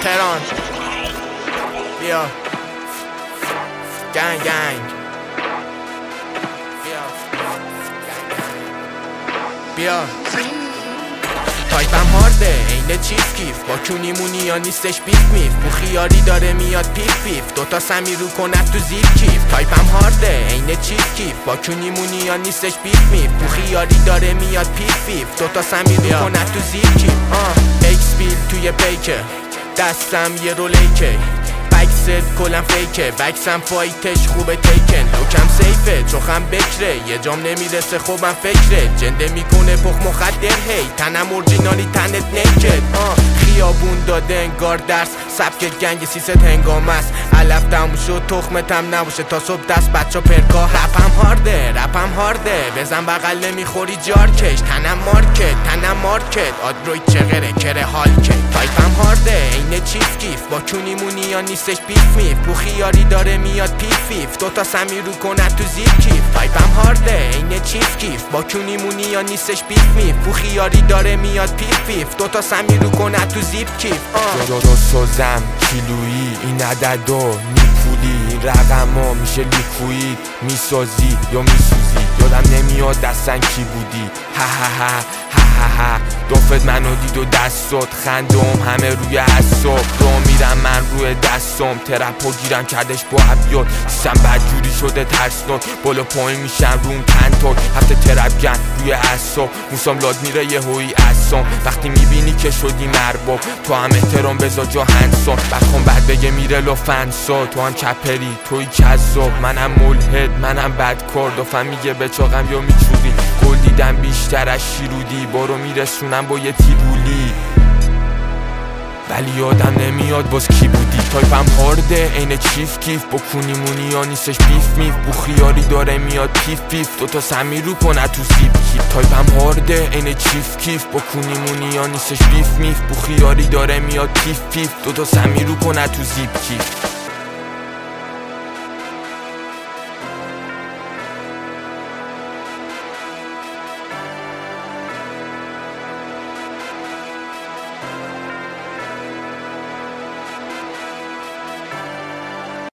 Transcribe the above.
تهران بیا گنگ بیا تایپم هارده اینه چیف کیف با کونیمونی یا نیستش بیف میف بو خیاری داره میاد پیف پیف دوتا سمی رو کند تو زیر کیف تایپم هارده اینه چیف کیف با کونیمونی یا نیستش بیف میف بو خیاری داره میاد پیف پیف دوتا سمی رو کند تو زیر کیف ایکس بیل توی پیکه دستم یه رولیکه بکست کلم فیکه بکسم فایتش خوبه تیکن لوکم سیفه چوخم بکره یه جام نمیرسه خوبم فکره جنده میکنه پخ مخدر هی تنم اورجینالی تنت نیکد خیابون داده انگار درس سبک گنگ سیست هنگام است علف تموم شد تخمتم نباشه تا صبح دست بچه پرکا رپم هارده بزن بغل نمیخوری جار کش تنم مارکت آدروید چغره کره حال که تایپم هارده اینه چیف کیف با کونیمونی یا نیستش بیف میف بو خیاری داره میاد پیف پیف دوتا سمی رو کند تو زیر کیف تایپم هارده اینه چیف کیف با کونیمونی یا نیستش بیف میف بو خیاری داره میاد پیف پیف دوتا سمی رو کند تو زیر کیف سوزم کیلویی این عددو نیپولی این رقمو میشه لیکوید میسازی یا میسوزی یادم نمیاد اصلا کی بودی ها دوفت منو دید و دستات خندم همه روی حساب رو میرم من روی دستم ترپو گیرم کردش با عبیات سیستم بدجوری شده ترسناک بالا پایین میشم روم تنتاک هفته ترپ گن روی حساب موسام لاد میره یه هوی اسام وقتی میبینی که شدی مرباب تو هم احترام بذار جا هنسان بخوام بعد بگه میره لفنسا تو هم چپری توی کذاب منم ملحد منم بدکار دوفم میگه بچاقم یا میچودی گل دیدم بیشتر از شیرودی برو میرسونم با یه تیبولی ولی یادم نمیاد باز کی بودی تایپم هارده اینه چیف کیف با کونیمونی یا نیستش بیف میف بو خیاری داره میاد پیف پیف دوتا سمی رو کنه تو زیب کیف تایپم هارده اینه چیف کیف با کونیمونی یا نیستش بیف میف بو خیاری داره میاد پیف پیف دوتا سمی رو کنه تو زیب کیف